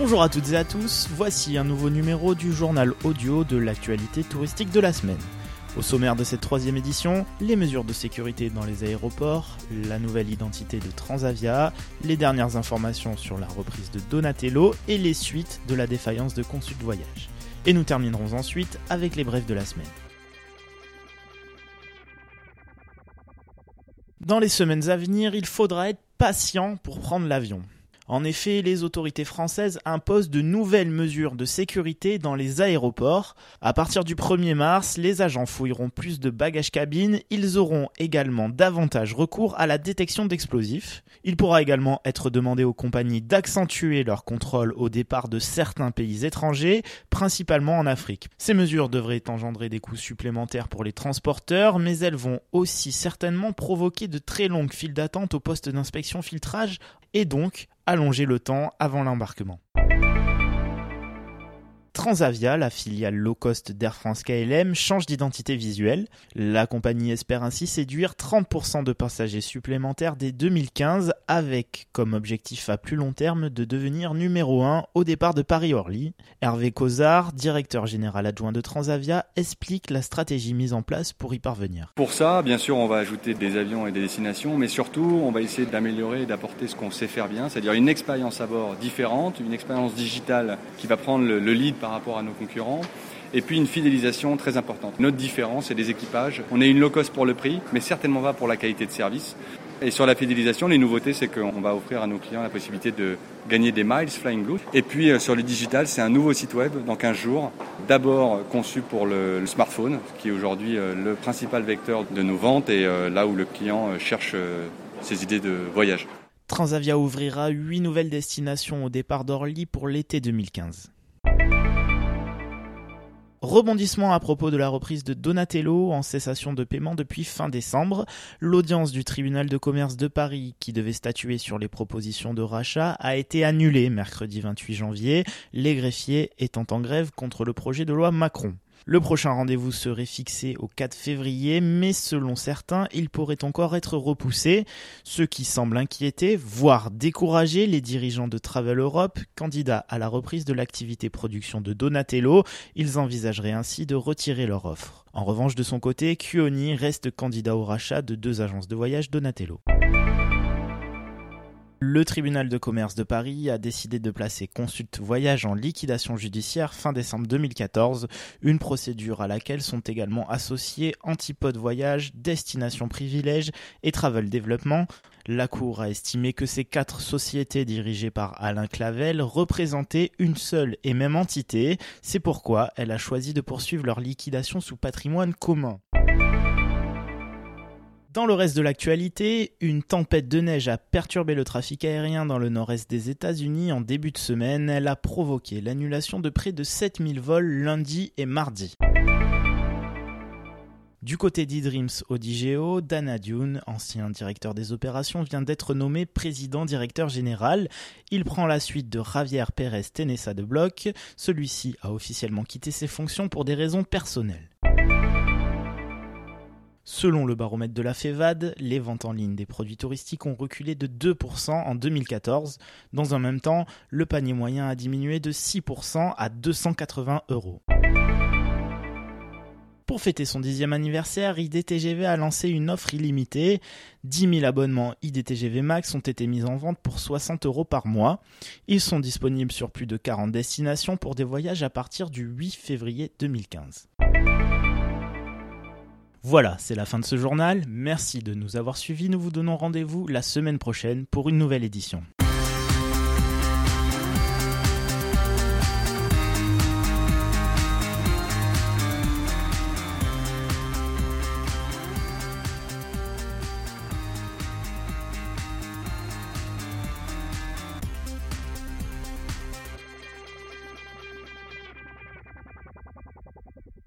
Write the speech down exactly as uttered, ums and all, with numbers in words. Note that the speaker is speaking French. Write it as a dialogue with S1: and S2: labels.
S1: Bonjour à toutes et à tous, voici un nouveau numéro du journal audio de l'actualité touristique de la semaine. Au sommaire de cette troisième édition, les mesures de sécurité dans les aéroports, la nouvelle identité de Transavia, les dernières informations sur la reprise de Donatello et les suites de la défaillance de Consult Voyage. Et nous terminerons ensuite avec les brefs de la semaine. Dans les semaines à venir, il faudra être patient pour prendre l'avion. En effet, les autorités françaises imposent de nouvelles mesures de sécurité dans les aéroports. À partir du premier mars, les agents fouilleront plus de bagages cabine. Ils auront également davantage recours à la détection d'explosifs. Il pourra également être demandé aux compagnies d'accentuer leur contrôle au départ de certains pays étrangers, principalement en Afrique. Ces mesures devraient engendrer des coûts supplémentaires pour les transporteurs, mais elles vont aussi certainement provoquer de très longues files d'attente au poste d'inspection filtrage et donc allonger le temps avant l'embarquement. Transavia, la filiale low-cost d'Air France K L M, change d'identité visuelle. La compagnie espère ainsi séduire trente pour cent de passagers supplémentaires dès deux mille quinze, avec comme objectif à plus long terme de devenir numéro un au départ de Paris-Orly. Hervé Cozard, directeur général adjoint de Transavia, explique la stratégie mise en place pour y parvenir.
S2: Pour ça, bien sûr, on va ajouter des avions et des destinations, mais surtout, on va essayer d'améliorer et d'apporter ce qu'on sait faire bien, c'est-à-dire une expérience à bord différente, une expérience digitale qui va prendre le, le lead par rapport à nos concurrents, et puis une fidélisation très importante. Notre différence, c'est des équipages. On est une low cost pour le prix, mais certainement pas pour la qualité de service. Et sur la fidélisation, les nouveautés, c'est qu'on va offrir à nos clients la possibilité de gagner des miles Flying Blue. Et puis euh, sur le digital, c'est un nouveau site web dans quinze jours, d'abord conçu pour le, le smartphone, qui est aujourd'hui euh, le principal vecteur de nos ventes et euh, là où le client euh, cherche euh, ses idées de voyage.
S1: Transavia ouvrira huit nouvelles destinations au départ d'Orly pour l'été deux mille quinze. Rebondissement à propos de la reprise de Donatello en cessation de paiement depuis fin décembre. L'audience du tribunal de commerce de Paris, qui devait statuer sur les propositions de rachat, a été annulée mercredi vingt-huit janvier, les greffiers étant en grève contre le projet de loi Macron. Le prochain rendez-vous serait fixé au quatre février, mais selon certains, il pourrait encore être repoussé, ce qui semble inquiéter, voire décourager les dirigeants de Travel Europe, candidats à la reprise de l'activité production de Donatello. Ils envisageraient ainsi de retirer leur offre. En revanche, de son côté, Kuoni reste candidat au rachat de deux agences de voyage Donatello. Le tribunal de commerce de Paris a décidé de placer Consult Voyage en liquidation judiciaire fin décembre deux mille quatorze, une procédure à laquelle sont également associés Antipode Voyage, Destination Privilège et Travel Développement. La Cour a estimé que ces quatre sociétés dirigées par Alain Clavel représentaient une seule et même entité. C'est pourquoi elle a choisi de poursuivre leur liquidation sous patrimoine commun. Dans le reste de l'actualité, une tempête de neige a perturbé le trafic aérien dans le nord-est des États-Unis en début de semaine. Elle a provoqué l'annulation de près de sept mille vols lundi et mardi. Du côté d'eDreams Odigeo, Dana Dune, ancien directeur des opérations, vient d'être nommé président-directeur général. Il prend la suite de Javier Pérez Tenessa de Bloch. Celui-ci a officiellement quitté ses fonctions pour des raisons personnelles. Selon le baromètre de la FEVAD, les ventes en ligne des produits touristiques ont reculé de deux pour cent en deux mille quatorze. Dans un même temps, le panier moyen a diminué de six pour cent à deux cent quatre-vingts euros. Pour fêter son dixième anniversaire, I D T G V a lancé une offre illimitée. dix mille abonnements I D T G V Max ont été mis en vente pour soixante euros par mois. Ils sont disponibles sur plus de quarante destinations pour des voyages à partir du huit février deux mille quinze. Voilà, c'est la fin de ce journal. Merci de nous avoir suivis. Nous vous donnons rendez-vous la semaine prochaine pour une nouvelle édition.